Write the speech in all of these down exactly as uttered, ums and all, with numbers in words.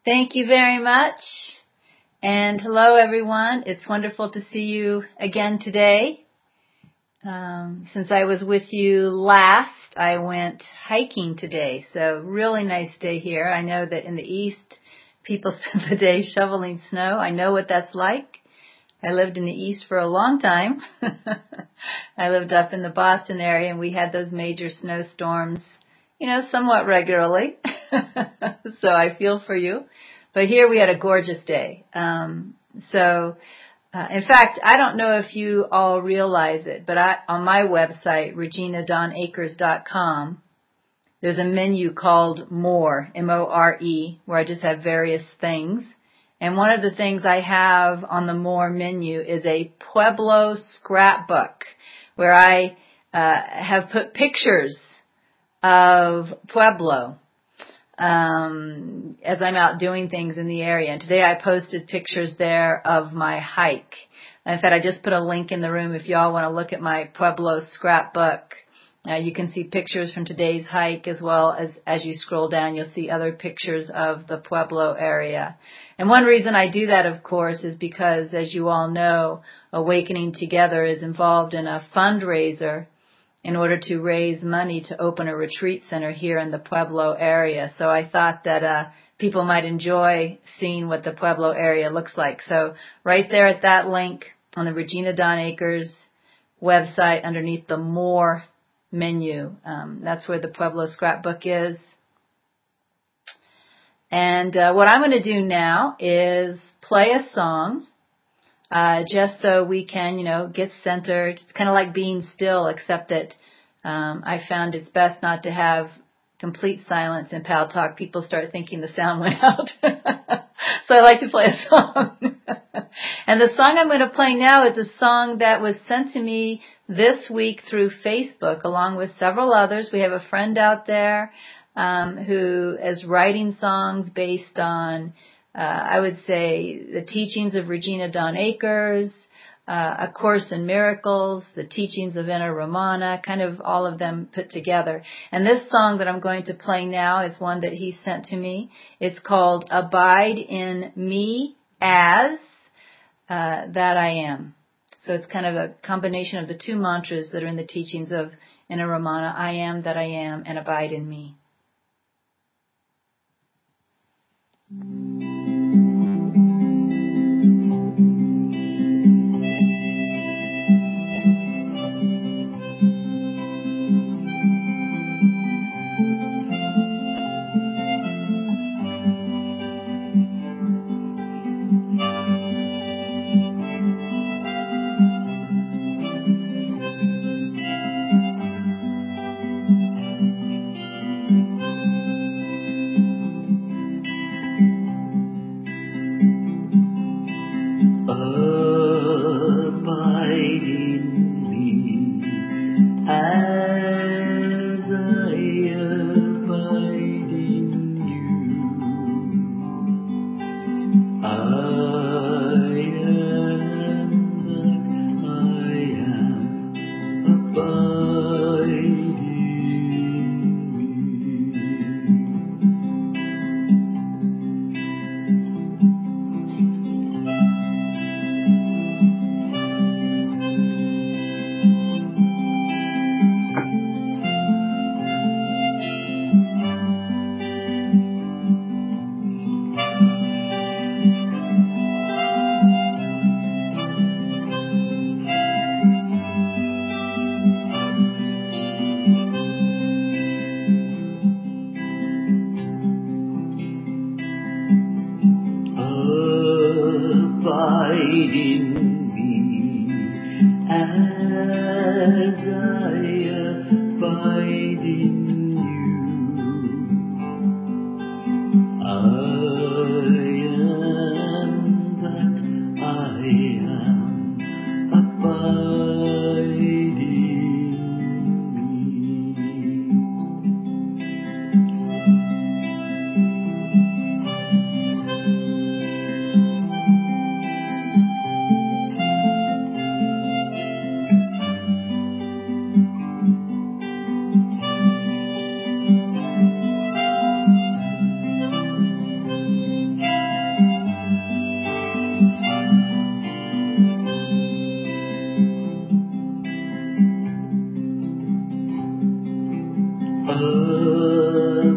Thank you very much. And hello, everyone. It's wonderful to see you again today. Um, since I was with you last, I went hiking today. So really nice day here. I know that in the East, people spend the day shoveling snow. I know what that's like. I lived in the East for a long time. I lived up in the Boston area, and we had those major snowstorms, you know, somewhat regularly. So I feel for you. But here we had a gorgeous day. Um, so, uh, in fact, I don't know if you all realize it, but I, on my website, regina dawn akers dot com, there's a menu called More, M O R E, where I just have various things. And one of the things I have on the More menu is a Pueblo scrapbook, where I uh, have put pictures of Pueblo um, as I'm out doing things in the area. And today I posted pictures there of my hike. In fact, I just put a link in the room if y'all want to look at my Pueblo scrapbook. Uh, you can see pictures from today's hike, as well as as you scroll down, you'll see other pictures of the Pueblo area. And one reason I do that, of course, is because, as you all know, Awakening Together is involved in a fundraiser in order to raise money to open a retreat center here in the Pueblo area. So I thought that uh, people might enjoy seeing what the Pueblo area looks like. So right there at that link on the Regina Dawn Akers website, underneath the More menu, um, that's where the Pueblo scrapbook is. And uh, what I'm going to do now is play a song, uh, just so we can, you know, get centered. It's kind of like being still, except that um, I found it's best not to have complete silence in Pal Talk. People start thinking the sound went out. So I like to play a song. And the song I'm going to play now is a song that was sent to me this week through Facebook, along with several others. We have a friend out there um, who is writing songs based on, uh, I would say, the teachings of Regina Dawn Akers, uh, A Course in Miracles, the teachings of Inna Ramana, kind of all of them put together. And this song that I'm going to play now is one that he sent to me. It's called Abide in Me As uh, That I Am. So it's kind of a combination of the two mantras that are in the teachings of Inna Ramana, I am that I am, and abide in me.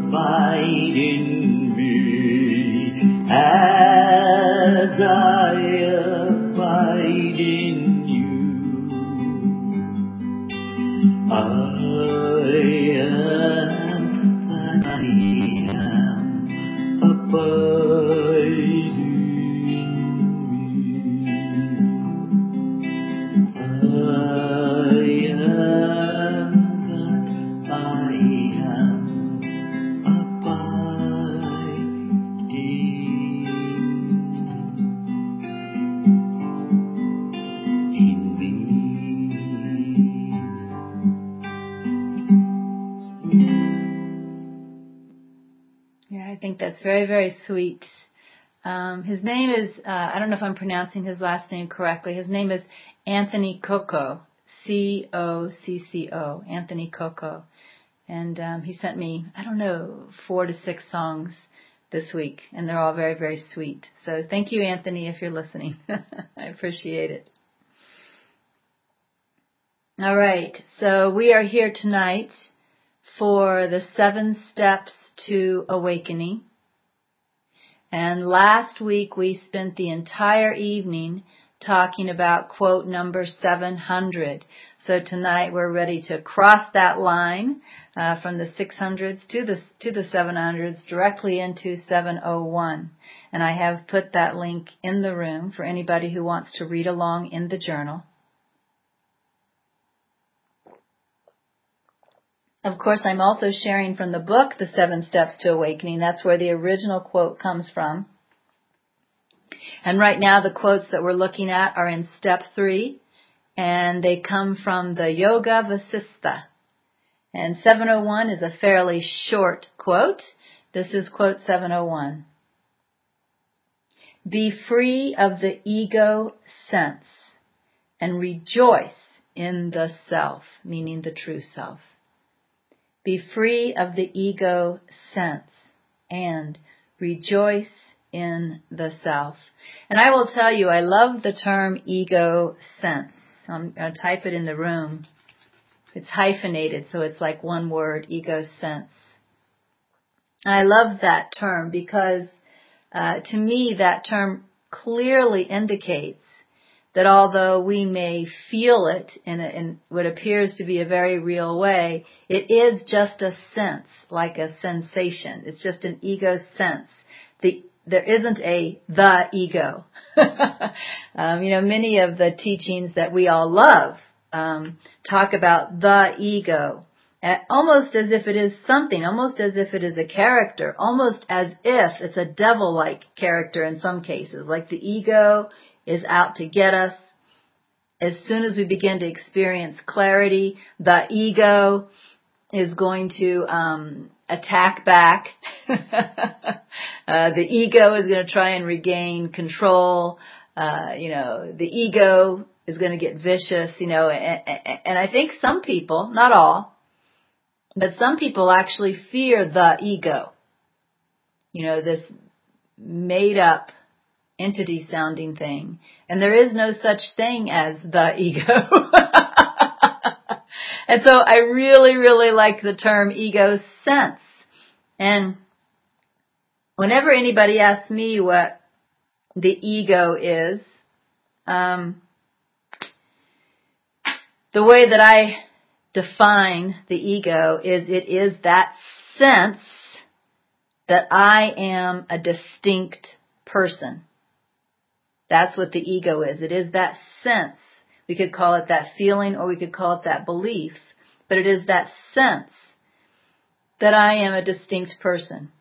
abide in me as I abide in you. I am that I am, abide in me. I am that I am, abide in me. Yeah, I think that's very, very sweet. Um, his name is, uh, I don't know if I'm pronouncing his last name correctly. His name is Anthony Coco, C O C C O, Anthony Coco. And um, he sent me, I don't know, four to six songs this week, and they're all very, very sweet. So thank you, Anthony, if you're listening. I appreciate it. All right, so we are here tonight for the seven steps to awakening. And last week we spent the entire evening talking about quote number seven hundred. So tonight we're ready to cross that line uh, from the six hundreds to the to the seven hundreds directly into seven oh one. And I have put that link in the room for anybody who wants to read along in the journal. Of course, I'm also sharing from the book, The Seven Steps to Awakening. That's where the original quote comes from. And right now, the quotes that we're looking at are in step three, and they come from the Yoga Vasista. And seven oh one is a fairly short quote. This is quote seven oh one. Be free of the ego sense and rejoice in the self, meaning the true self. Be free of the ego sense and rejoice in the self. And I will tell you, I love the term ego sense. I'm going to type it in the room. It's hyphenated, so it's like one word, ego sense. And I love that term because uh, to me that term clearly indicates that although we may feel it in, a, in what appears to be a very real way, it is just a sense, like a sensation. It's just an ego sense. The, there isn't a the ego. um, you know, many of the teachings that we all love um, talk about the ego, almost as if it is something, almost as if it is a character, almost as if it's a devil-like character in some cases, like the ego is out to get us. As soon as we begin to experience clarity, the ego is going to um, attack back. uh, the ego is going to try and regain control. Uh, you know, the ego is going to get vicious. You know, and, and I think some people, not all, but some people actually fear the ego. You know, this made-up entity sounding thing. And there is no such thing as the ego. And so I really, really like the term ego sense. And whenever anybody asks me what the ego is, um, the way that I define the ego is it is that sense that I am a distinct person. That's what the ego is. It is that sense. We could call it that feeling or we could call it that belief. But it is that sense that I am a distinct person.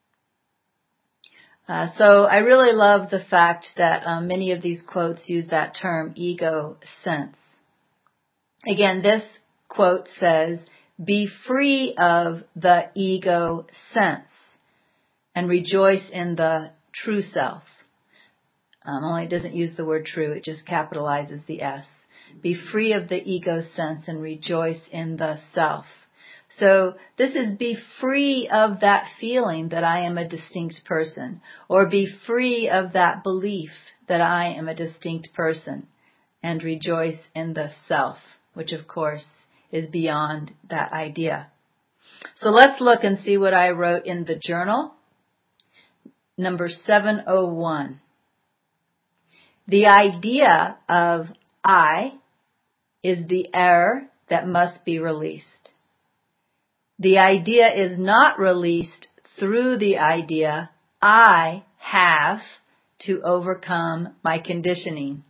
Uh, so I really love the fact that um, many of these quotes use that term, ego sense. Again, this quote says, be free of the ego sense and rejoice in the true self. Um, only it doesn't use the word true, it just capitalizes the S. Be free of the ego sense and rejoice in the self. So this is be free of that feeling that I am a distinct person, or be free of that belief that I am a distinct person, and rejoice in the self, which of course is beyond that idea. So let's look and see what I wrote in the journal. Number seven oh one. The idea of I is the error that must be released. The idea is not released through the idea I have to overcome my conditioning.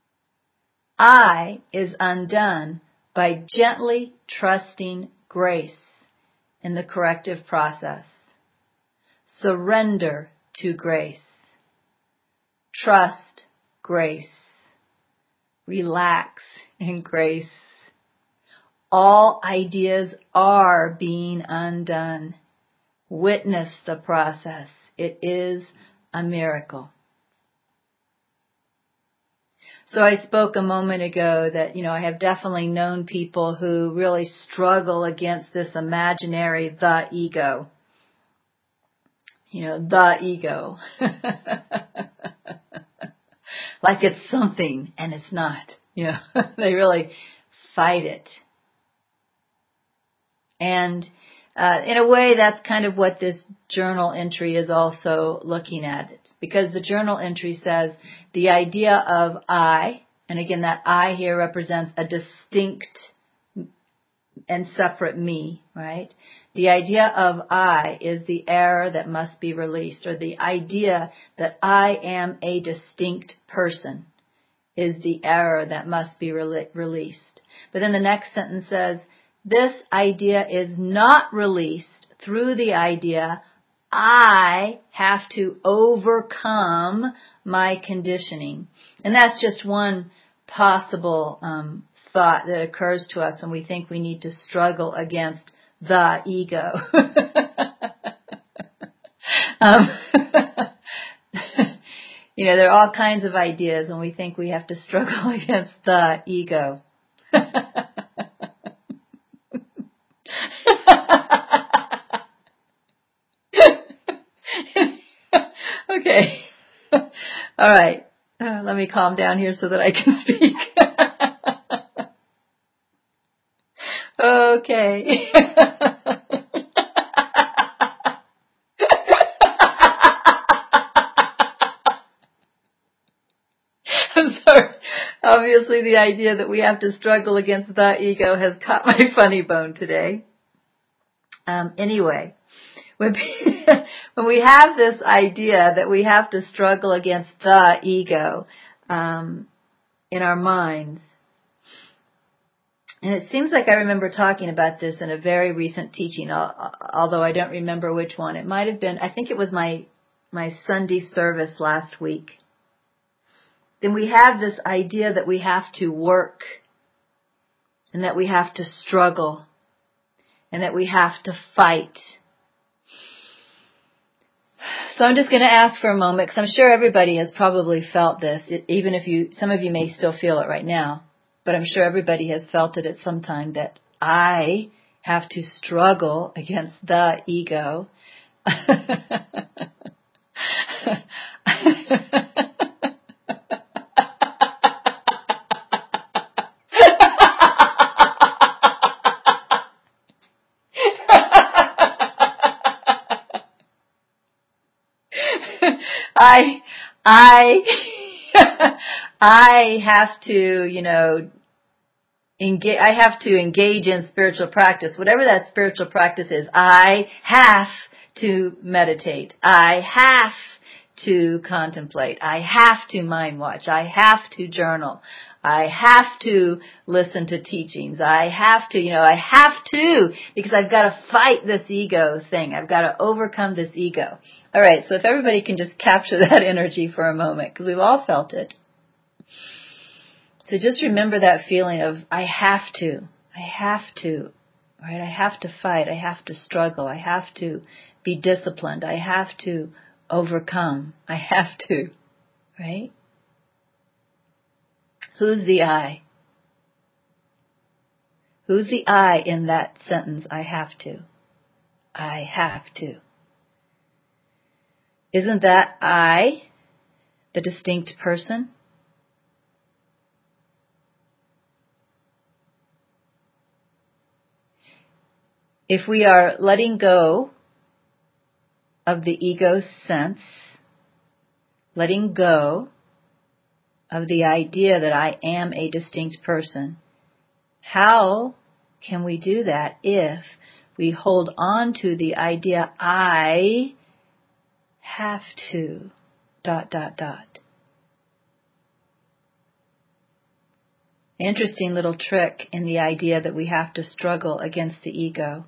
I is undone by gently trusting grace in the corrective process. Surrender to grace. Trust grace. Relax in grace. All ideas are being undone. Witness the process. It is a miracle. So I spoke a moment ago that, you know, I have definitely known people who really struggle against this imaginary the ego. You know, the ego. Like it's something and it's not. You know, they really fight it. And uh, in a way, that's kind of what this journal entry is also looking at. Because the journal entry says the idea of I, and again that I here represents a distinct and separate me, right? The idea of I is the error that must be released, or the idea that I am a distinct person is the error that must be re- released. But then the next sentence says, this idea is not released through the idea I have to overcome my conditioning. And that's just one possible um, thought that occurs to us when we think we need to struggle against the ego. um, you know, there are all kinds of ideas when we think we have to struggle against the ego. Okay. All right. Uh, let me calm down here so that I can speak. Okay. I'm sorry. Obviously, the idea that we have to struggle against the ego has caught my funny bone today. Um, anyway, when, when we have this idea that we have to struggle against the ego um, in our minds, and it seems like I remember talking about this in a very recent teaching, although I don't remember which one. It might have been, I think it was my my Sunday service last week. Then we have this idea that we have to work, and that we have to struggle, and that we have to fight. So I'm just going to ask for a moment, because I'm sure everybody has probably felt this, even if you, some of you may still feel it right now, but I'm sure everybody has felt it at some time, that I have to struggle against the ego. I, I, I have to, you know, engage, I have to engage in spiritual practice, whatever that spiritual practice is. I have to meditate. I have to contemplate. I have to mind watch. I have to journal. I have to listen to teachings. I have to, you know, I have to, because I've got to fight this ego thing. I've got to overcome this ego. All right, so if everybody can just capture that energy for a moment, because we've all felt it. So just remember that feeling of, I have to, I have to, right? I have to fight. I have to struggle. I have to be disciplined. I have to overcome. I have to, right? Who's the I? Who's the I in that sentence? I have to. I have to. Isn't that I the distinct person? if we are letting go of the ego sense, letting go of the idea that I am a distinct person, how can we do that if we hold on to the idea I have to, dot, dot, dot. Interesting little trick in the idea that we have to struggle against the ego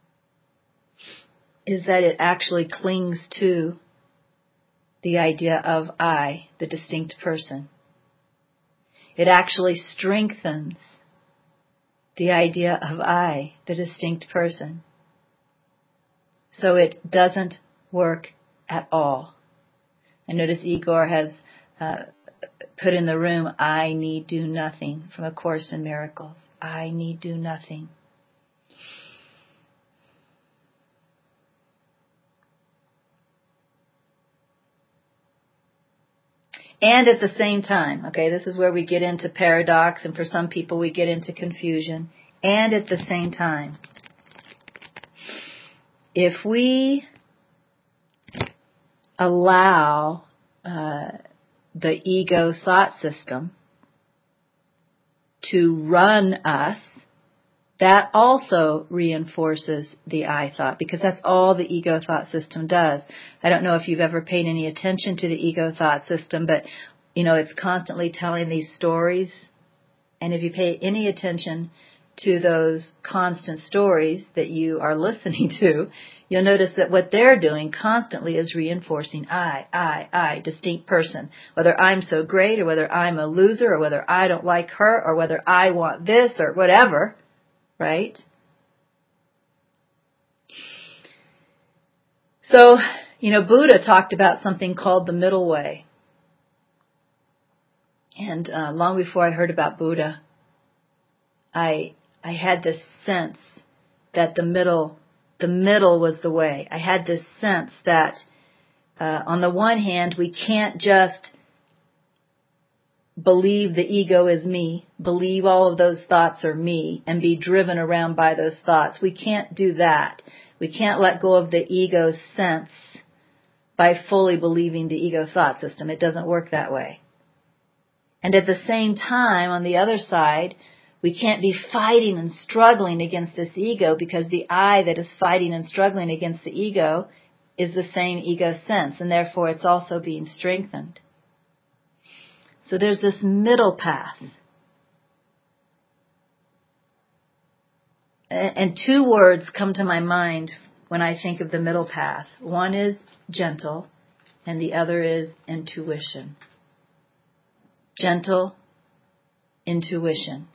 is that it actually clings to the idea of I, the distinct person. It actually strengthens the idea of I, the distinct person. So it doesn't work at all. And notice Igor has uh, put in the room, I need do nothing, from A Course in Miracles. I need do nothing. And at the same time, okay, this is where we get into paradox, and for some people we get into confusion. And at the same time, if we allow uh, the ego thought system to run us, that also reinforces the I thought, because that's all the ego thought system does. I don't know if you've ever paid any attention to the ego thought system, but, you know, it's constantly telling these stories. And if you pay any attention to those constant stories that you are listening to, you'll notice that what they're doing constantly is reinforcing I, I, I, distinct person. Whether I'm so great or whether I'm a loser or whether I don't like her or whether I want this or whatever. Right? So, you know, Buddha talked about something called the middle way. And uh, long before I heard about Buddha, I I had this sense that the middle, the middle was the way. I had this sense that uh, on the one hand, we can't just believe the ego is me, believe all of those thoughts are me, and be driven around by those thoughts. We can't do that. We can't let go of the ego sense by fully believing the ego thought system. It doesn't work that way. And at the same time, on the other side, we can't be fighting and struggling against this ego, because the I that is fighting and struggling against the ego is the same ego sense, and therefore it's also being strengthened. So there's this middle path. And two words come to my mind when I think of the middle path. One is gentle, and the other is intuition. Gentle, intuition.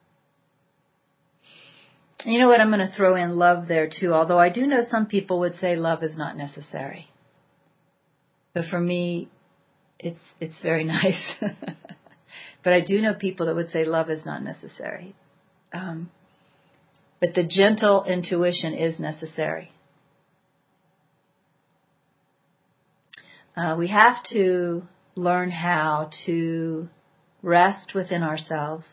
And you know what? I'm going to throw in love there too, although I do know some people would say love is not necessary. But for me, It's it's very nice. But I do know people that would say love is not necessary. Um, but the gentle intuition is necessary. Uh, we have to learn how to rest within ourselves,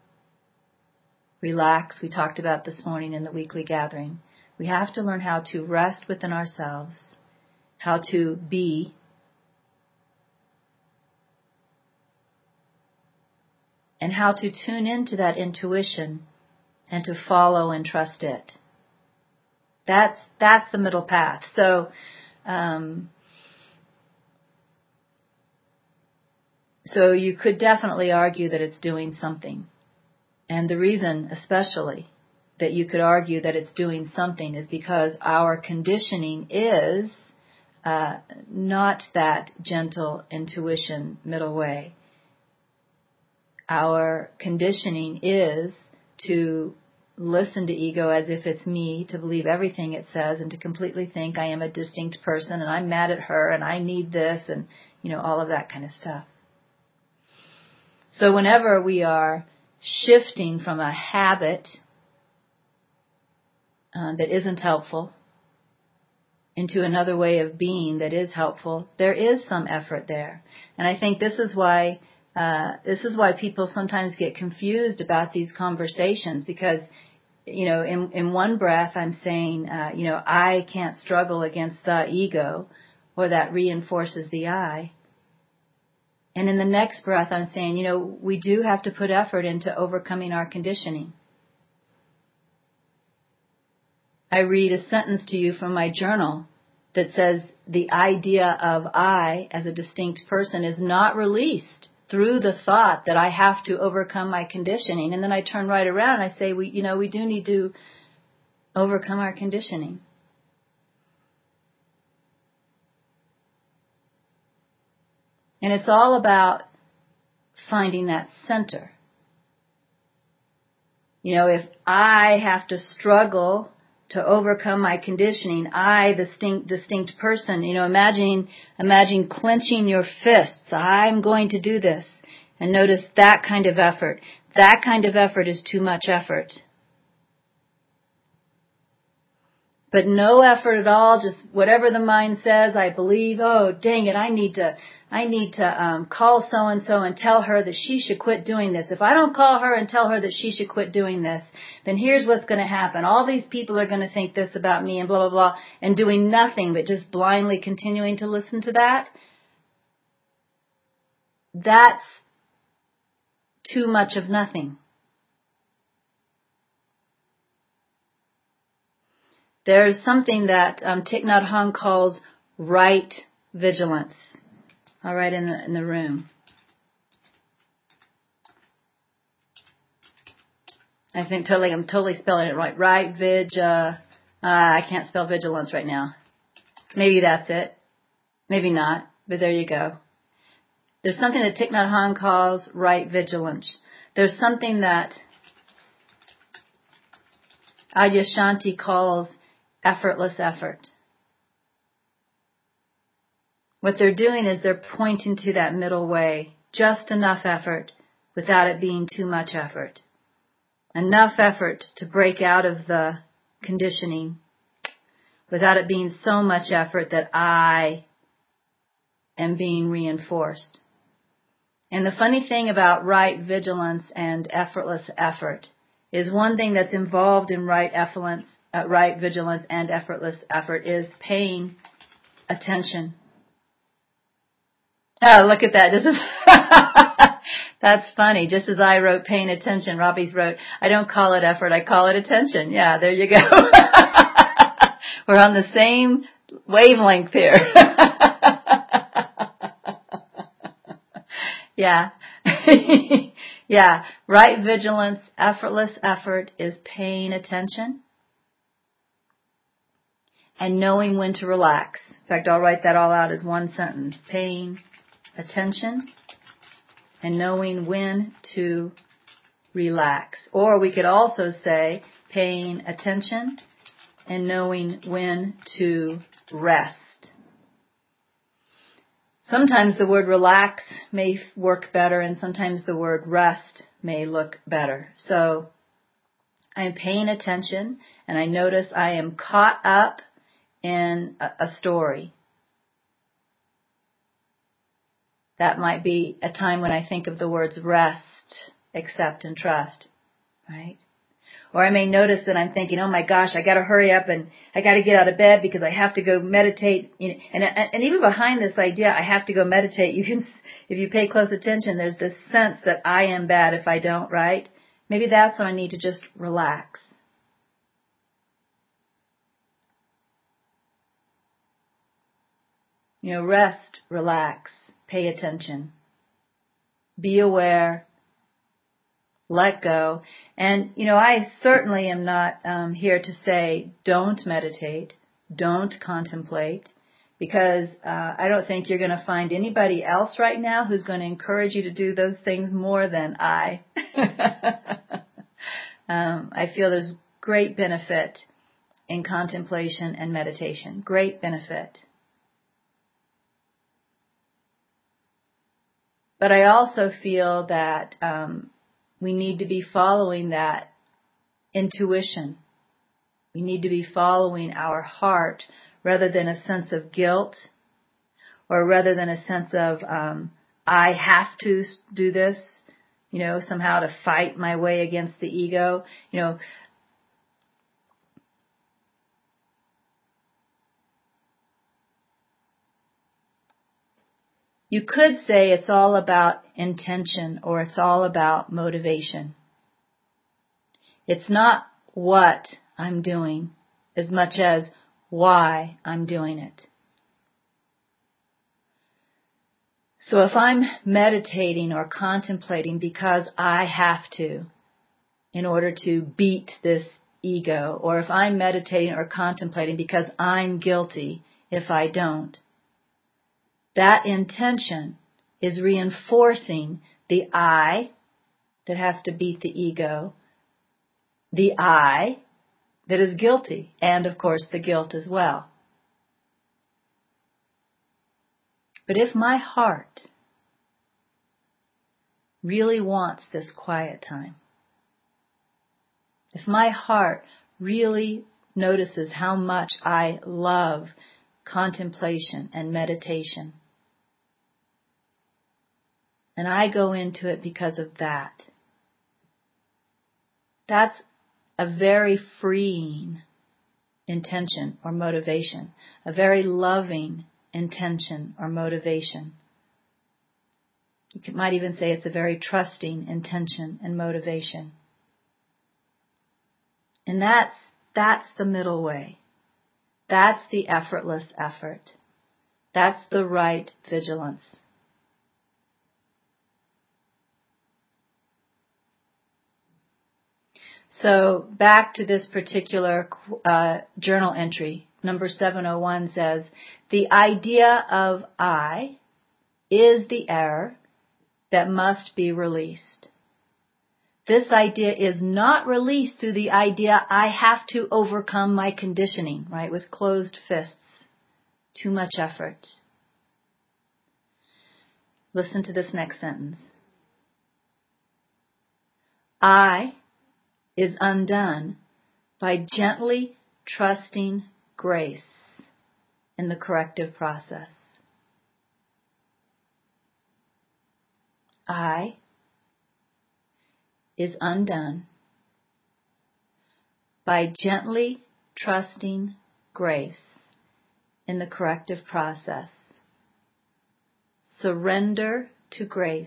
relax. We talked about this morning in the weekly gathering. We have to learn how to rest within ourselves, how to be, and how to tune into that intuition and to follow and trust it. That's that's the middle path. So, um, so you could definitely argue that it's doing something. And the reason, especially, that you could argue that it's doing something is because our conditioning is uh, not that gentle intuition middle way. Our conditioning is to listen to ego as if it's me, to believe everything it says, and to completely think I am a distinct person and I'm mad at her and I need this and, you know, all of that kind of stuff. So whenever we are shifting from a habit uh, that isn't helpful into another way of being that is helpful, there is some effort there. And I think this is why Uh, this is why people sometimes get confused about these conversations, because you know, in, in one breath, I'm saying, uh, you know, I can't struggle against the ego, or that reinforces the I. And in the next breath, I'm saying, you know, we do have to put effort into overcoming our conditioning. I read a sentence to you from my journal that says the idea of I as a distinct person is not released through the thought that I have to overcome my conditioning. And then I turn right around and I say, we, you know, we do need to overcome our conditioning. And it's all about finding that center. You know, if I have to struggle to overcome my conditioning, I, the distinct, distinct person, you know, imagine, imagine clenching your fists. I'm going to do this. And notice that kind of effort. That kind of effort is too much effort. But no effort at all, just whatever the mind says, I believe, oh, dang it, I need to, I need to um, call so-and-so and tell her that she should quit doing this. If I don't call her and tell her that she should quit doing this, then here's what's going to happen. All these people are going to think this about me and blah, blah, blah, and doing nothing but just blindly continuing to listen to that. That's too much of nothing. There's something that um, Thich Nhat Hanh calls right vigilance. All right, in the in the room. I think totally, I'm totally spelling it right. Right vig. Uh, uh, I can't spell vigilance right now. Maybe that's it. Maybe not. But there you go. There's something that Thich Nhat Hanh calls right vigilance. There's something that Adyashanti calls effortless effort. What they're doing is they're pointing to that middle way. Just enough effort without it being too much effort. Enough effort to break out of the conditioning without it being so much effort that I am being reinforced. And the funny thing about right vigilance and effortless effort is one thing that's involved in right effluence, uh, right vigilance and effortless effort is paying attention. Oh, look at that. This is that's funny. Just as I wrote paying attention, Robbie's wrote, I don't call it effort, I call it attention. Yeah, there you go. We're on the same wavelength here. Yeah. Yeah. Right vigilance, effortless effort is paying attention and knowing when to relax. In fact, I'll write that all out as one sentence. Paying attention and knowing when to relax. Or we could also say paying attention and knowing when to rest. Sometimes the word relax may work better and sometimes the word rest may look better. So I am paying attention and I notice I am caught up in a, a story. That might be a time when I think of the words rest, accept, and trust, right? Or I may notice that I'm thinking, oh my gosh, I got to hurry up and I got to get out of bed because I have to go meditate. You know, and and even behind this idea, I have to go meditate. You can, if you pay close attention, there's this sense that I am bad if I don't, right? Maybe that's when I need to just relax. You know, rest, relax, pay attention, be aware. Let go. And, you know, I certainly am not um, here to say don't meditate, don't contemplate, because uh, I don't think you're going to find anybody else right now who's going to encourage you to do those things more than I. um, I feel there's great benefit in contemplation and meditation. Great benefit. But I also feel that um, we need to be following that intuition. We need to be following our heart rather than a sense of guilt or rather than a sense of um, I have to do this, you know, somehow to fight my way against the ego. You know, You could say it's all about intention or it's all about motivation. It's not what I'm doing as much as why I'm doing it. So if I'm meditating or contemplating because I have to in order to beat this ego, or if I'm meditating or contemplating because I'm guilty if I don't, that intention is reinforcing the I that has to beat the ego, the I that is guilty, and of course the guilt as well. But if my heart really wants this quiet time, if my heart really notices how much I love contemplation and meditation, and I go into it because of that, that's a very freeing intention or motivation, a very loving intention or motivation. You might even say it's a very trusting intention and motivation. And that's, that's the middle way. That's the effortless effort. That's the right vigilance. So back to this particular uh, journal entry, number seven oh one says, the idea of I is the error that must be released. This idea is not released through the idea I have to overcome my conditioning, right, with closed fists. Too much effort. Listen to this next sentence. I is undone by gently trusting grace in the corrective process. I is undone by gently trusting grace in the corrective process. Surrender to grace.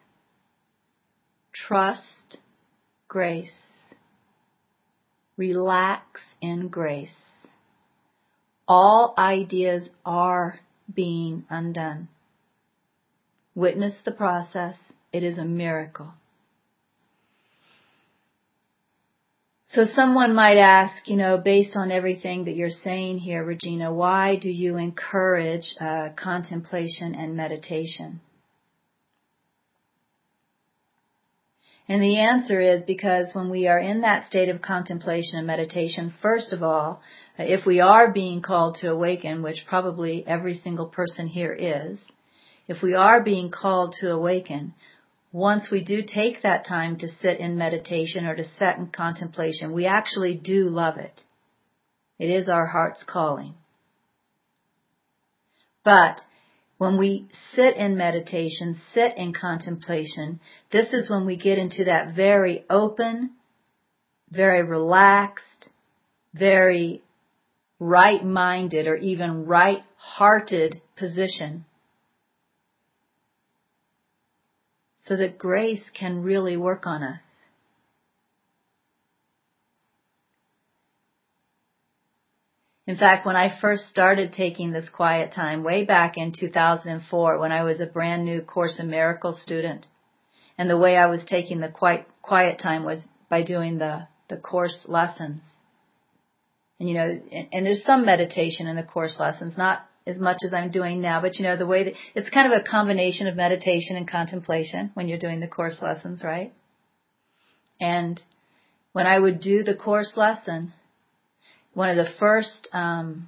Trust grace. Relax in grace. All ideas are being undone. Witness the process. It is a miracle. So someone might ask, you know, based on everything that you're saying here, Regina, why do you encourage uh, contemplation and meditation? And the answer is because when we are in that state of contemplation and meditation, first of all, if we are being called to awaken, which probably every single person here is, if we are being called to awaken, once we do take that time to sit in meditation or to sit in contemplation, we actually do love it. It is our heart's calling. But when we sit in meditation, sit in contemplation, this is when we get into that very open, very relaxed, very right-minded or even right-hearted position, so that grace can really work on us. In fact, when I first started taking this quiet time, way back in two thousand four, when I was a brand new Course in Miracles student, and the way I was taking the quiet, quiet time was by doing the, the course lessons. And, you know, and, and there's some meditation in the course lessons, not as much as I'm doing now, but, you know, the way that it's kind of a combination of meditation and contemplation when you're doing the course lessons, right? And when I would do the course lesson, one of the first, um,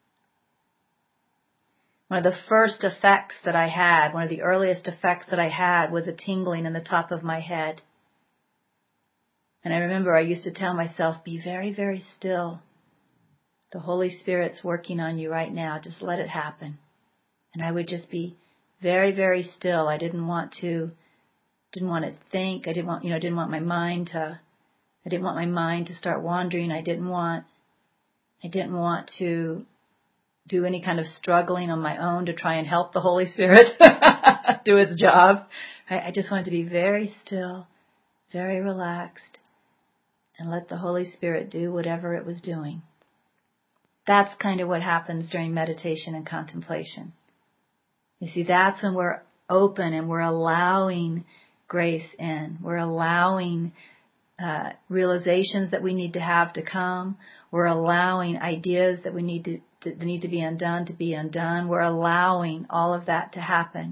one of the first effects that I had, one of the earliest effects that I had was a tingling in the top of my head. And I remember I used to tell myself, be very, very still. The Holy Spirit's working on you right now. Just let it happen. And I would just be very, very still. I didn't want to, didn't want to think. I didn't want, you know, I didn't want my mind to, I didn't want my mind to start wandering. I didn't want, I didn't want to do any kind of struggling on my own to try and help the Holy Spirit do its job. Right? I just wanted to be very still, very relaxed, and let the Holy Spirit do whatever it was doing. That's kind of what happens during meditation and contemplation. You see, that's when we're open and we're allowing grace in. We're allowing uh, realizations that we need to have to come. We're allowing ideas that we need to that need to be undone to be undone. We're allowing all of that to happen.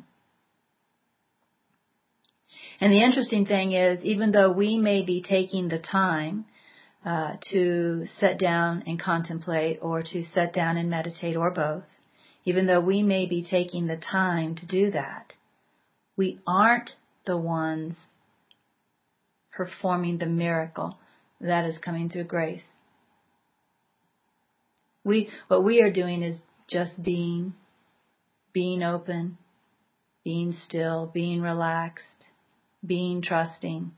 And the interesting thing is, even though we may be taking the time uh, to sit down and contemplate, or to sit down and meditate, or both, even though we may be taking the time to do that, we aren't the ones performing the miracle that is coming through grace. We, what we are doing is just being, being open, being still, being relaxed, being trusting.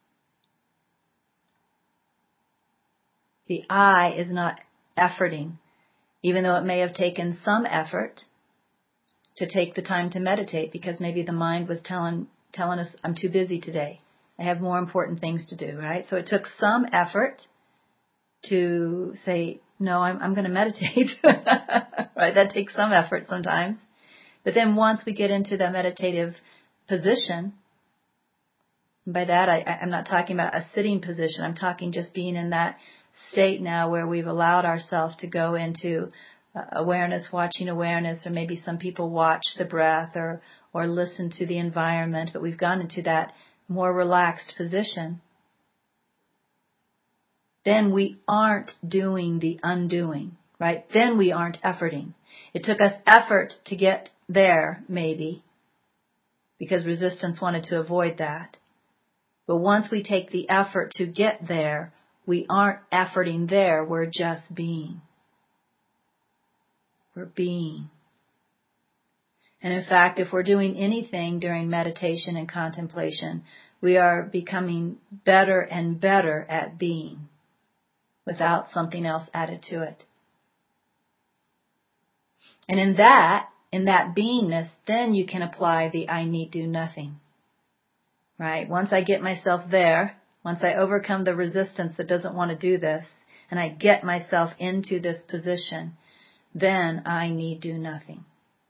The I is not efforting, even though it may have taken some effort to take the time to meditate, because maybe the mind was telling telling us, I'm too busy today. I have more important things to do, right? So it took some effort to say, no, I'm, I'm going to meditate, right? That takes some effort sometimes. But then once we get into the meditative position, and by that I, I'm not talking about a sitting position. I'm talking just being in that state now where we've allowed ourselves to go into uh, awareness, watching awareness, or maybe some people watch the breath or, or listen to the environment, but we've gone into that more relaxed position. Then we aren't doing the undoing, right? Then we aren't efforting. It took us effort to get there, maybe, because resistance wanted to avoid that. But once we take the effort to get there, we aren't efforting there, we're just being. We're being. And in fact, if we're doing anything during meditation and contemplation, we are becoming better and better at being, without something else added to it. And in that, in that beingness, then you can apply the I need do nothing. Right? Once I get myself there, once I overcome the resistance that doesn't want to do this, and I get myself into this position, then I need do nothing.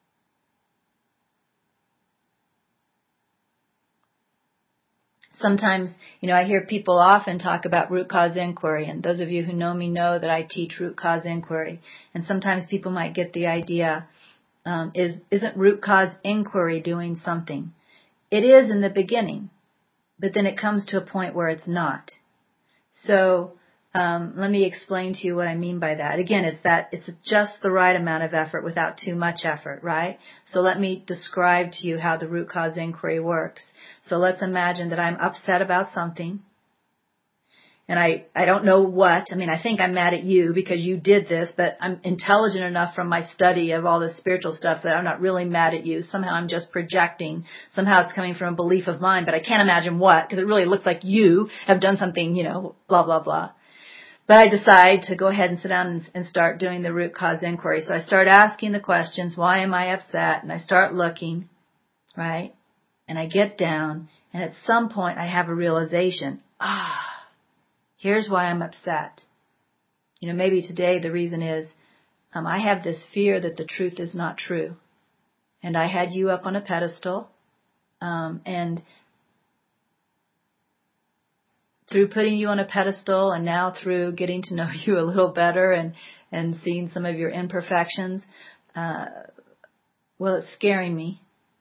Sometimes, you know, I hear people often talk about root cause inquiry, and those of you who know me know that I teach root cause inquiry. And sometimes people might get the idea, um, is, isn't root cause inquiry doing something? It is in the beginning, but then it comes to a point where it's not. So um, let me explain to you what I mean by that. Again, it's that it's just the right amount of effort without too much effort, right? So let me describe to you how the root cause inquiry works. So let's imagine that I'm upset about something, and I, I don't know what. I mean, I think I'm mad at you because you did this, but I'm intelligent enough from my study of all this spiritual stuff that I'm not really mad at you. Somehow I'm just projecting. Somehow it's coming from a belief of mine, but I can't imagine what, because it really looks like you have done something, you know, blah, blah, blah. But I decide to go ahead and sit down and, and start doing the root cause inquiry. So I start asking the questions, why am I upset? And I start looking, right? And I get down, and at some point I have a realization, ah, here's why I'm upset. You know, maybe today the reason is um, I have this fear that the truth is not true. And I had you up on a pedestal, um, and through putting you on a pedestal, and now through getting to know you a little better and, and seeing some of your imperfections, uh, well, it's scaring me.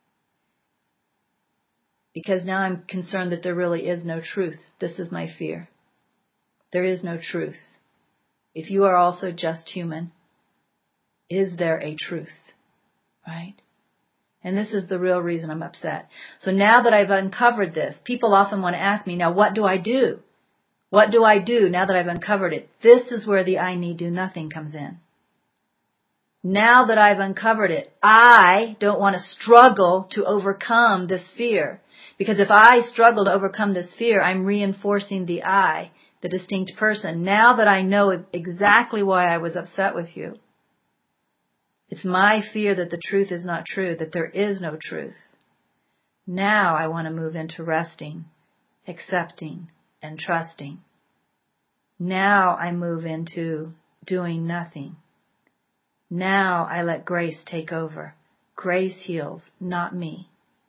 Because now I'm concerned that there really is no truth. This is my fear. There is no truth. If you are also just human, is there a truth? Right? And this is the real reason I'm upset. So now that I've uncovered this, people often want to ask me, now what do I do? What do I do now that I've uncovered it? This is where the I need do nothing comes in. Now that I've uncovered it, I don't want to struggle to overcome this fear. Because if I struggle to overcome this fear, I'm reinforcing the I, the distinct person. Now that I know exactly why I was upset with you, It's my fear that the truth is not true, that there is no truth. Now I want to move into resting, accepting, and trusting. Now I move into doing nothing. Now I let grace take over. Grace heals, not me.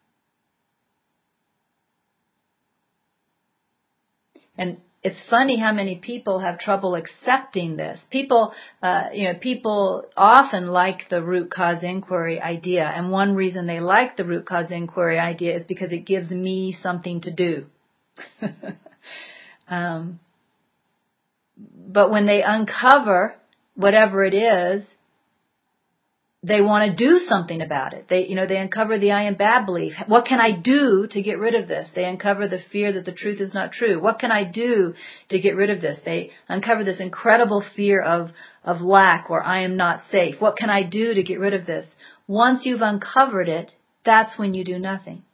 And it's funny how many people have trouble accepting this. People, uh, you know, people often like the root cause inquiry idea. And one reason they like the root cause inquiry idea is because it gives me something to do. um, but when they uncover whatever it is, they want to do something about it. They, you know, they uncover the I am bad belief. What can I do to get rid of this? They uncover the fear that the truth is not true. What can I do to get rid of this? They uncover this incredible fear of, of lack or I am not safe. What can I do to get rid of this? Once you've uncovered it, that's when you do nothing.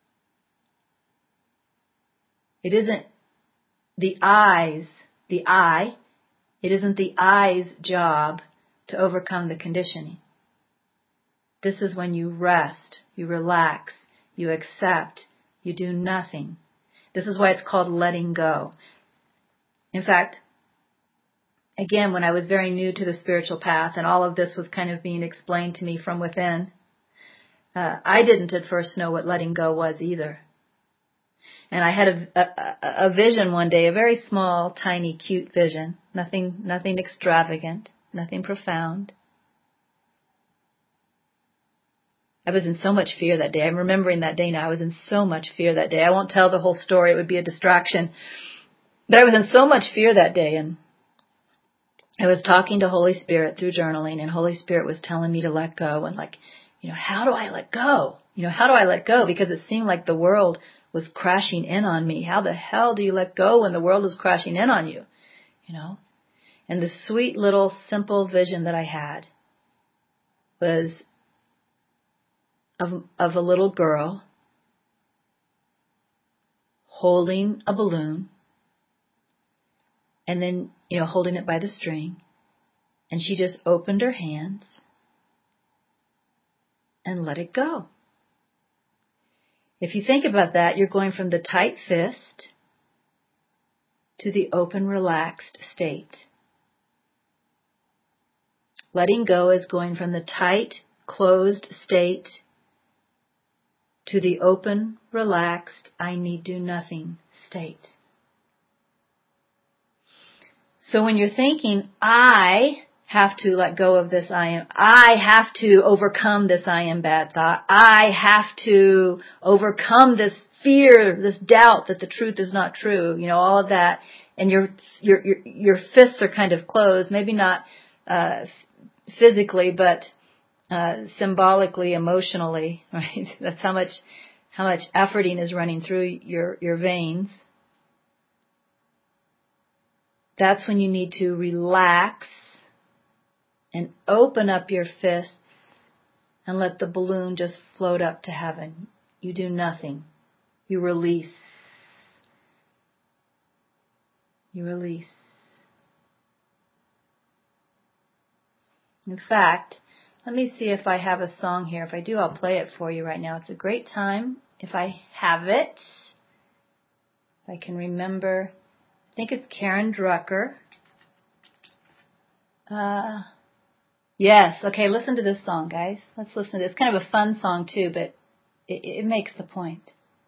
It isn't the I's, the I, it isn't the I's job to overcome the conditioning. This is when you rest, you relax, you accept, you do nothing. This is why it's called letting go. In fact, again, when I was very new to the spiritual path and all of this was kind of being explained to me from within, uh, I didn't at first know what letting go was either. And I had a, a, a vision one day, a very small, tiny, cute vision, nothing, nothing extravagant, nothing profound. I was in so much fear that day. I'm remembering that day now. I was in so much fear that day. I won't tell the whole story. It would be a distraction. But I was in so much fear that day. And I was talking to Holy Spirit through journaling. And Holy Spirit was telling me to let go. And like, you know, how do I let go? You know, how do I let go? Because it seemed like the world was crashing in on me. How the hell do you let go when the world is crashing in on you? You know? And the sweet little simple vision that I had was Of, of a little girl holding a balloon and then, you know, holding it by the string. And she just opened her hands and let it go. If you think about that, you're going from the tight fist to the open, relaxed state. Letting go is going from the tight, closed state to the open, relaxed, I need do nothing state. So when you're thinking, I have to let go of this I am, I have to overcome this I am bad thought, I have to overcome this fear, this doubt that the truth is not true, you know, all of that, and your your your, your fists are kind of closed, maybe not uh, physically, but Uh, symbolically, emotionally, right? That's how much, how much efforting is running through your, your veins. That's when you need to relax and open up your fists and let the balloon just float up to heaven. You do nothing. You release. You release. In fact, let me see if I have a song here. If I do, I'll play it for you right now. It's a great time if I have it. If I can remember. I think it's Karen Drucker. Uh, yes. Okay, listen to this song, guys. Let's listen to it. It's kind of a fun song, too, but it, it makes the point.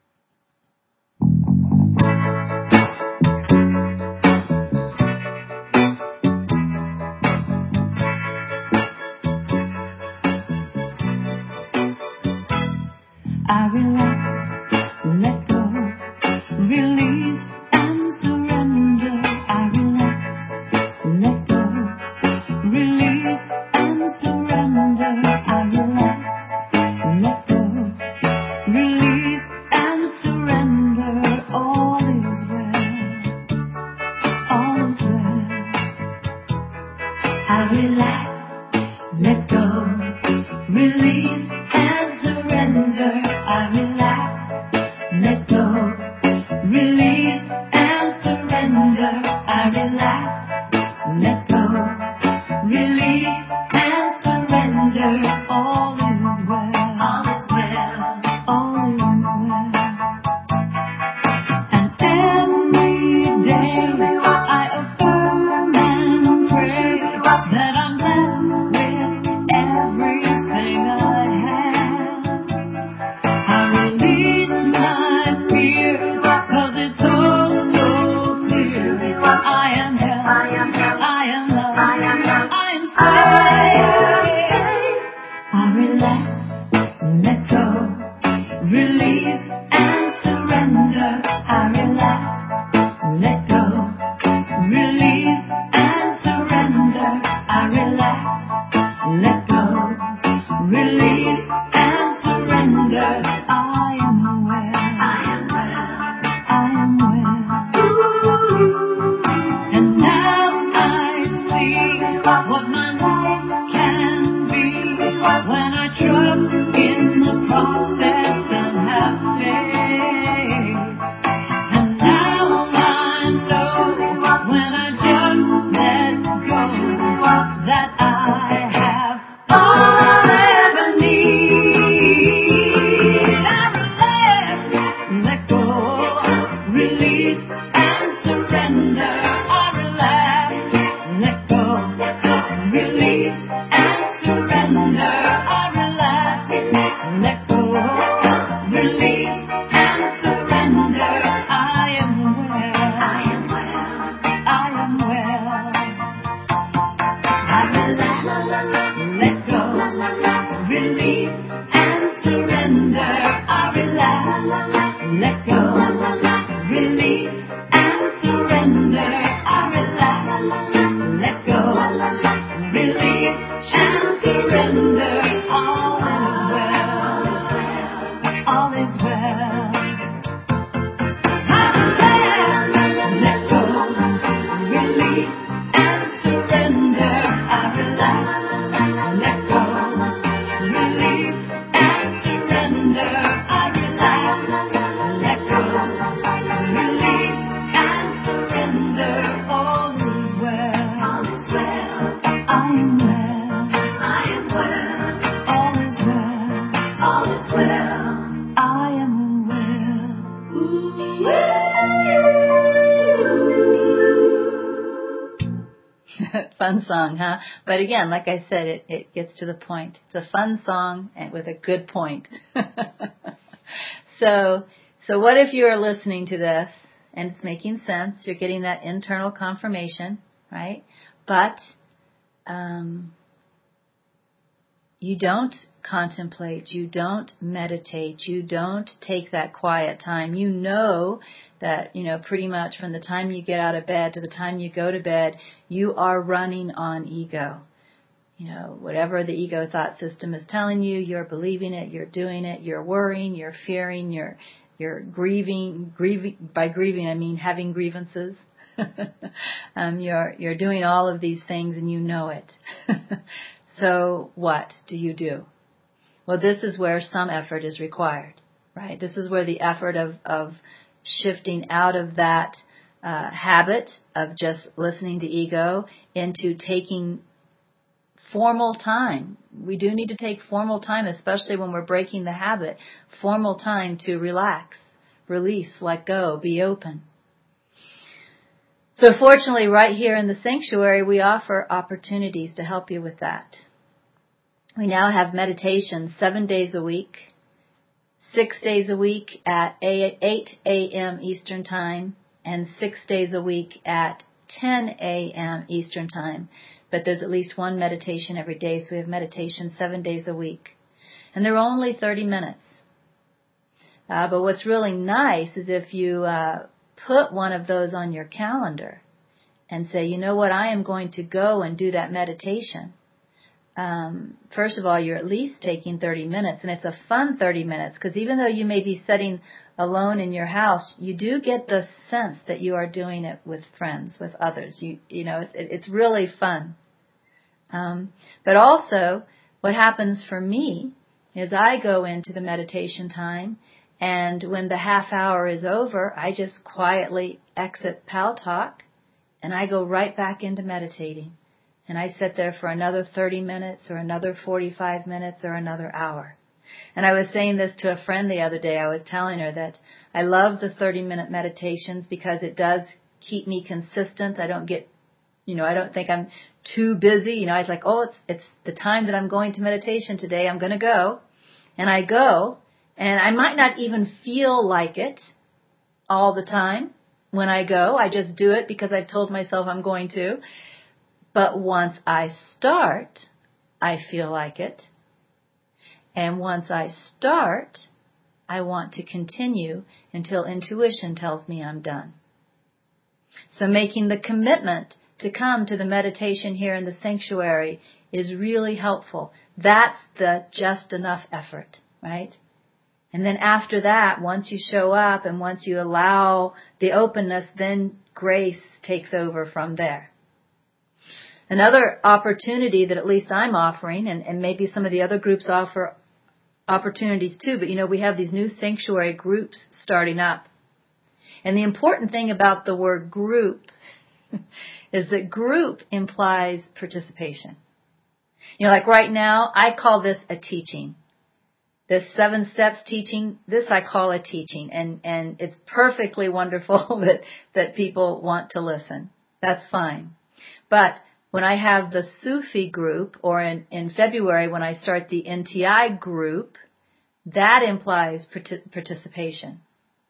I relax, let go, release and surrender. I relax, let go, release and surrender. I relax, let go, release and surrender. All is well, all is well. I relax, let go, release and surrender. I relax, let go, release and surrender. I relax, let go, release and surrender. surrender, all is well, all is well, all is well. And every day I affirm and pray that I'm blessed with everything I have. I release my fear, 'cause it's all so clear. I am held, I am held, I am loved, I am loved, I am safe. I relax, let go, release and surrender. I relax, let go, release and surrender. I relax, let go, release and surrender. I am well, I am well, I am well. Ooh. And now I see what my life can be when I trust in the process and have faith. And now I know when I just let go that I have all I ever need. I relax, let go, release and surrender. I relax, let go, release and surrender. I relax, let go, release and surrender. I am well, I am well, I am well. I relax, let go, release and surrender. I relax, let go, release and surrender. I relax, let go, release and surrender. All is well, all is well. I relax, let go, release and surrender. I relax, let go, release and surrender. I relax, let go, release and surrender. All is well, all is well. I am well, I am well. All is well, all is well. I am well. Fun song, huh? But again, like I said, it, it gets to the point. It's a fun song and with a good point. so, so what if you are listening to this and it's making sense? You're getting that internal confirmation, right? But um, you don't contemplate, you don't meditate, you don't take that quiet time. You know that, you know, pretty much from the time you get out of bed to the time you go to bed, you are running on ego. You know, whatever the ego thought system is telling you, you're believing it, you're doing it, you're worrying, you're fearing, you're you're grieving, grieving by grieving I mean having grievances. um, you're you're doing all of these things and you know it. So what do you do? Well, this is where some effort is required, right? This is where the effort of, of shifting out of that uh, habit of just listening to ego into taking formal time. We do need to take formal time, especially when we're breaking the habit, formal time to relax, release, let go, be open. So fortunately, right here in the sanctuary, we offer opportunities to help you with that. We now have meditation seven days a week, six days a week at eight a.m. Eastern Time, and six days a week at ten a.m. Eastern Time. But there's at least one meditation every day, so we have meditation seven days a week. And they're only thirty minutes. Uh, but what's really nice is if you uh, put one of those on your calendar and say, you know what, I am going to go and do that meditation. Um, first of all, you're at least taking thirty minutes, and it's a fun thirty minutes, because even though you may be sitting alone in your house, you do get the sense that you are doing it with friends, with others. You, you know, it, it's really fun. Um, but also, what happens for me is I go into the meditation time, and when the half hour is over, I just quietly exit Pal Talk, and I go right back into meditating. And I sit there for another thirty minutes or another forty-five minutes or another hour. And I was saying this to a friend the other day. I was telling her that I love the thirty-minute meditations because it does keep me consistent. I don't get, you know, I don't think I'm too busy. You know, I was like, oh, it's it's the time that I'm going to meditation today. I'm going to go. And I go, and I might not even feel like it all the time when I go. I just do it because I've told myself I'm going to. But once I start, I feel like it. And once I start, I want to continue until intuition tells me I'm done. So making the commitment to come to the meditation here in the sanctuary is really helpful. That's the just enough effort, right? And then after that, once you show up and once you allow the openness, then grace takes over from there. Another opportunity that at least I'm offering, and, and maybe some of the other groups offer opportunities too, but you know, we have these new sanctuary groups starting up. And the important thing about the word group is that group implies participation. You know, like right now, I call this a teaching. This seven steps teaching, this I call a teaching. And, and it's perfectly wonderful that, that people want to listen. That's fine. But when I have the Sufi group, or in, in February when I start the N T I group, that implies partic- participation.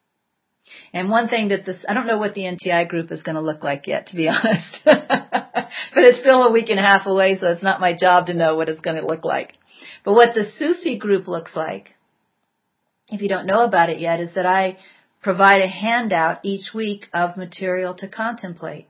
And one thing that this, I don't know what the N T I group is going to look like yet, to be honest. But it's still a week and a half away, so it's not my job to know what it's going to look like. But what the Sufi group looks like, if you don't know about it yet, is that I provide a handout each week of material to contemplate.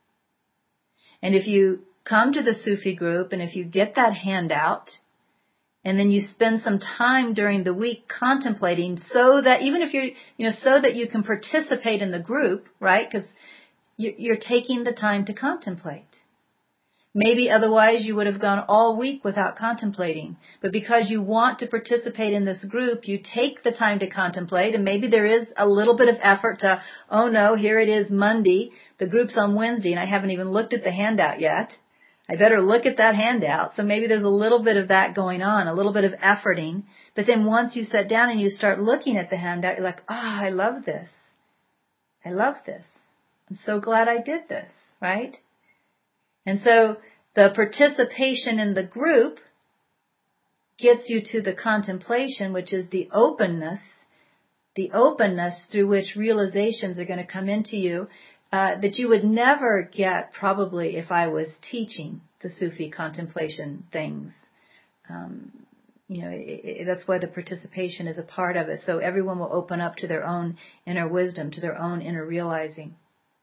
And if you come to the Sufi group and if you get that handout, and then you spend some time during the week contemplating so that even if you're, you know, so that you can participate in the group, right? Because you're taking the time to contemplate. Maybe otherwise you would have gone all week without contemplating. But because you want to participate in this group, you take the time to contemplate. And maybe there is a little bit of effort to, oh no, here it is Monday. The group's on Wednesday and I haven't even looked at the handout yet. I better look at that handout. So maybe there's a little bit of that going on, a little bit of efforting. But then once you sit down and you start looking at the handout, you're like, oh, I love this. I love this. I'm so glad I did this, right? And so the participation in the group gets you to the contemplation, which is the openness, the openness through which realizations are going to come into you uh, that you would never get probably if I was teaching the Sufi contemplation things. Um, you know, it, it, that's why the participation is a part of it. So everyone will open up to their own inner wisdom, to their own inner realizing.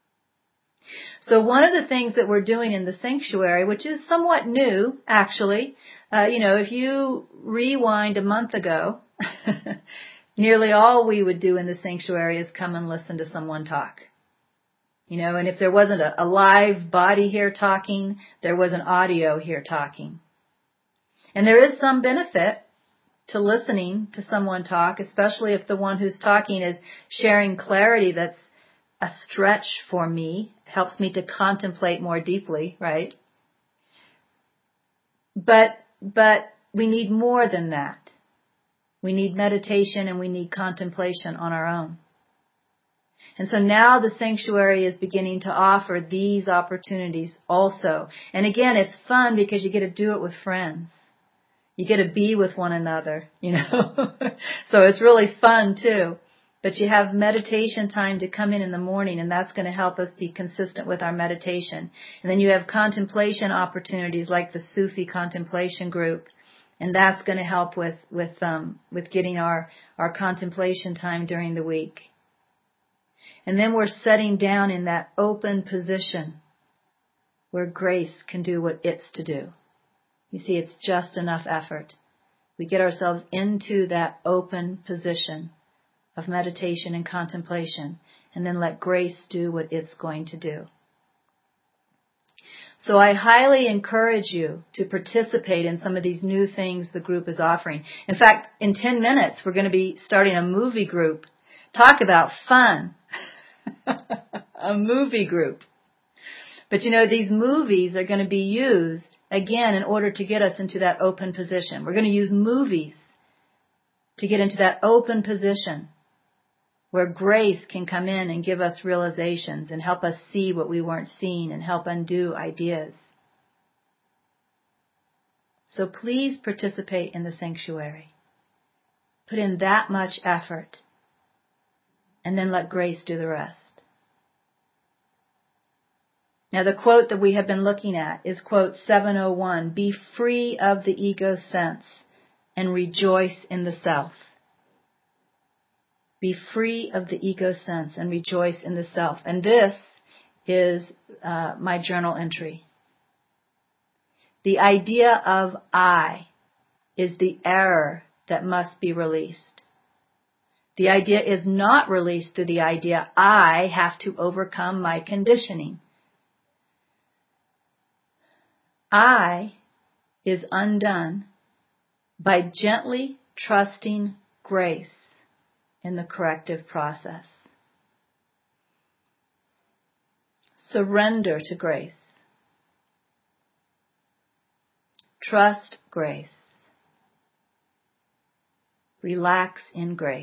So one of the things that we're doing in the sanctuary, which is somewhat new, actually, uh, you know, if you rewind a month ago, nearly all we would do in the sanctuary is come and listen to someone talk. You know, and if there wasn't a, a live body here talking, there was an audio here talking. And there is some benefit to listening to someone talk, especially if the one who's talking is sharing clarity that's a stretch for me, helps me to contemplate more deeply, right? But, but we need more than that. We need meditation and we need contemplation on our own. And so now the sanctuary is beginning to offer these opportunities also. And again, it's fun because you get to do it with friends. You get to be with one another, you know. So it's really fun too. But you have meditation time to come in in the morning, and that's going to help us be consistent with our meditation. And then you have contemplation opportunities like the Sufi contemplation group, and that's going to help with with um, with getting our our contemplation time during the week. And then we're setting down in that open position where grace can do what it's to do. You see, it's just enough effort. We get ourselves into that open position of meditation and contemplation, and then let grace do what it's going to do. So I highly encourage you to participate in some of these new things the group is offering. In fact, in ten minutes, we're going to be starting a movie group. Talk about fun. A movie group. But you know, these movies are going to be used, again, in order to get us into that open position. We're going to use movies to get into that open position where grace can come in and give us realizations and help us see what we weren't seeing and help undo ideas. So please participate in the sanctuary. Put in that much effort and then let grace do the rest. Now the quote that we have been looking at is quote seven oh one, be free of the ego sense and rejoice in the self. Be free of the ego sense and rejoice in the self. And this is uh, my journal entry. The idea of I is the error that must be released. The idea is not released through the idea I have to overcome my conditioning. I is undone by gently trusting grace in the corrective process. Surrender to grace. Trust grace. Relax in grace.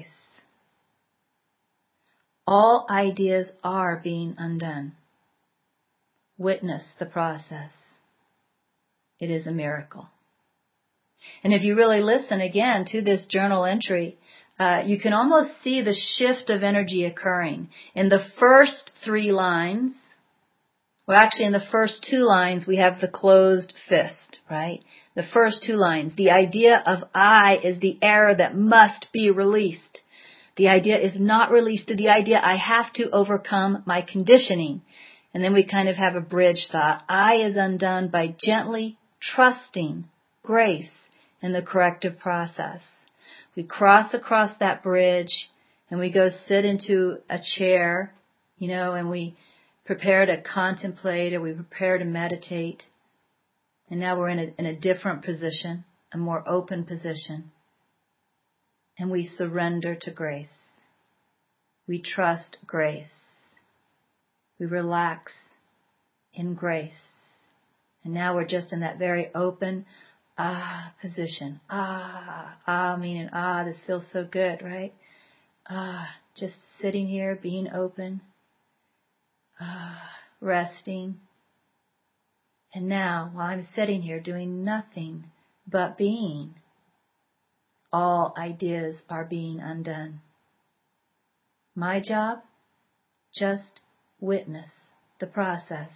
All ideas are being undone. Witness the process. It is a miracle. And if you really listen again to this journal entry, uh, you can almost see the shift of energy occurring. In the first three lines, well actually in the first two lines we have the closed fist, right? The first two lines. The idea of I is the error that must be released. The idea is not released to the idea I have to overcome my conditioning. And then we kind of have a bridge thought. I is undone by gently trusting grace in the corrective process. We cross across that bridge and we go sit into a chair, you know, and we prepare to contemplate or we prepare to meditate. And now we're in a, in a different position, a more open position. And we surrender to grace. We trust grace. We relax in grace. And now we're just in that very open ah position. Ah, ah, meaning ah, this feels so good, right? Ah, just sitting here, being open. Ah, resting. And now, while I'm sitting here doing nothing but being, all ideas are being undone. My job? Just witness the process.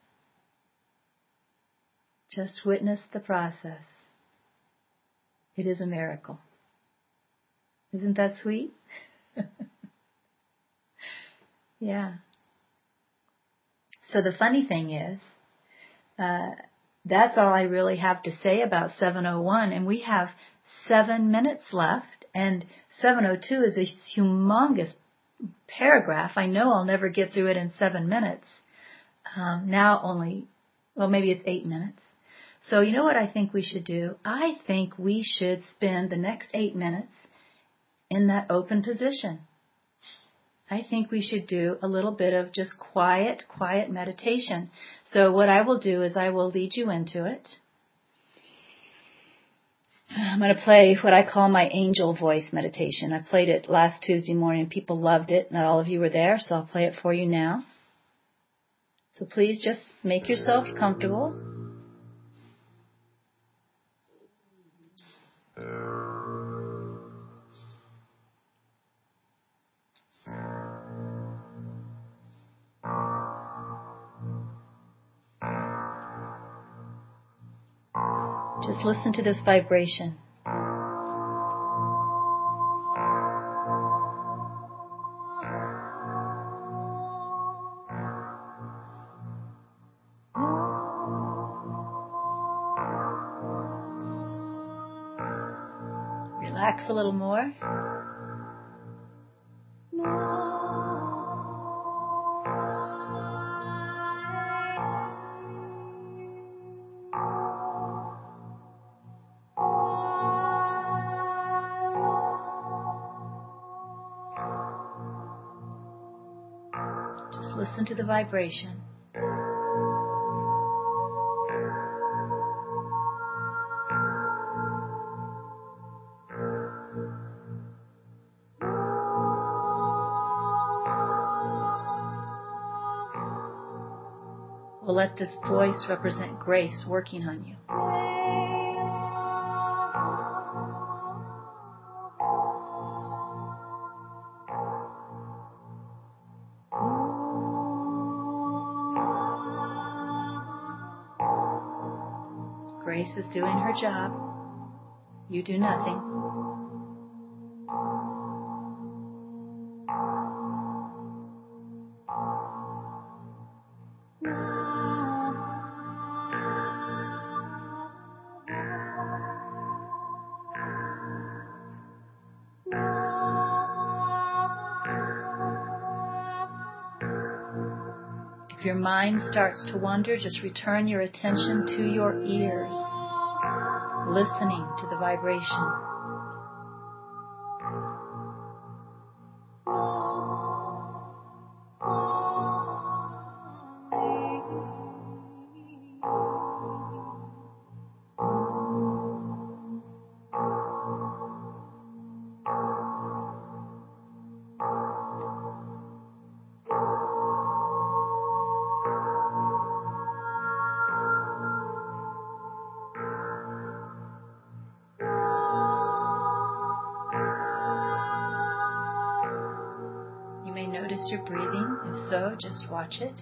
Just witness the process. It is a miracle. Isn't that sweet? Yeah. So the funny thing is, uh, that's all I really have to say about seven oh one, and we have seven minutes left, and seven oh two is a humongous paragraph. I know I'll never get through it in seven minutes. Um, now only, well, maybe it's eight minutes. So you know what I think we should do? I think we should spend the next eight minutes in that open position. I think we should do a little bit of just quiet, quiet meditation. So what I will do is I will lead you into it. I'm going to play what I call my angel voice meditation. I played it last Tuesday morning and people loved it. Not all of you were there, so I'll play it for you now. So please just make yourself comfortable. Just listen to this vibration. Relax a little more. Listen to the vibration. Well, let this voice represent grace working on you. Grace is doing her job. You do nothing. If your mind starts to wander, just return your attention to your ears, listening to the vibration. You may notice your breathing. If so, just watch it.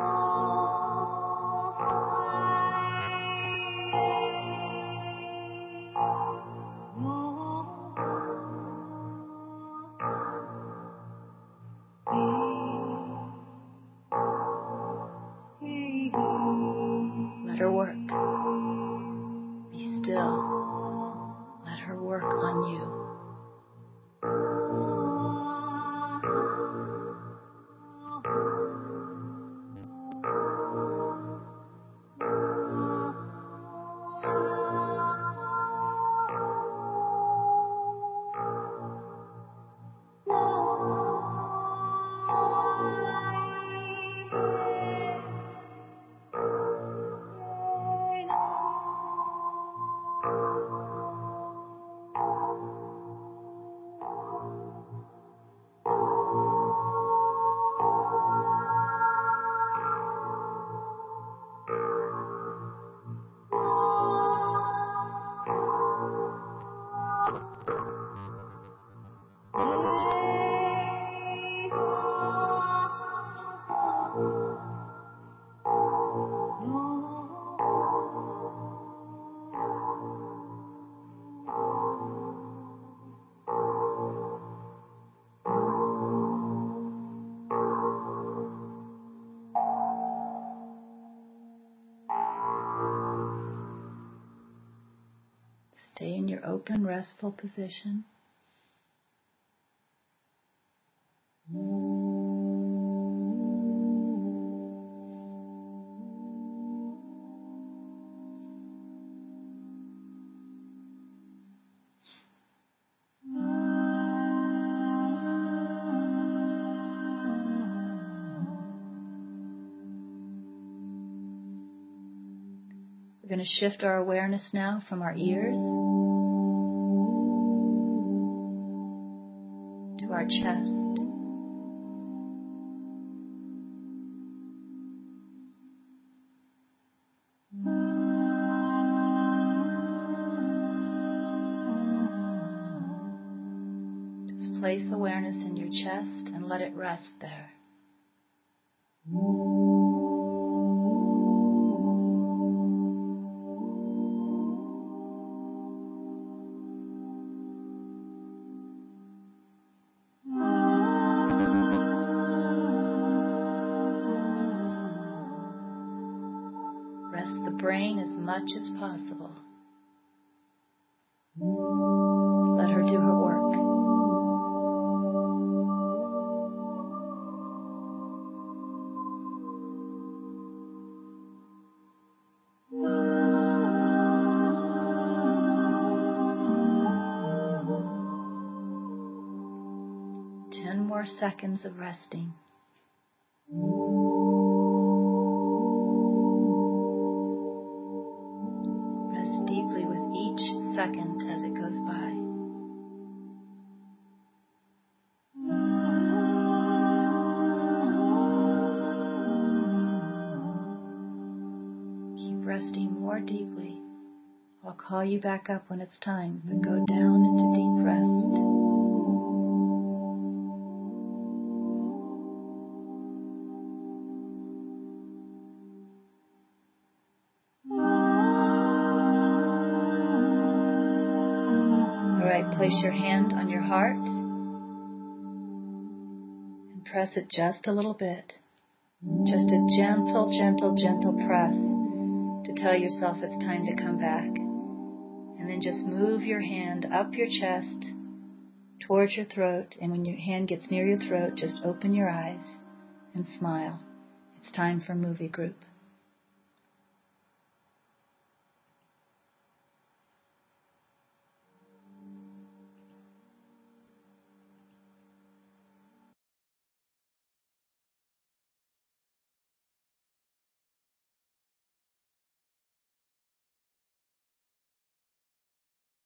Let her work. Be still. Let her work on you. Stay in your open, restful position. We're going to shift our awareness now from our ears to our chest. Just place awareness in your chest and let it rest there. Rest the brain as much as possible. Let her do her work. Ten more seconds of resting. Second as it goes by. more deeply. I'll call you back up when it's time, but go down into deep rest. All right, place your hand on your heart and press it just a little bit. Just a gentle, gentle, gentle press to tell yourself it's time to come back. And then just move your hand up your chest towards your throat. And when your hand gets near your throat, just open your eyes and smile. It's time for movie group.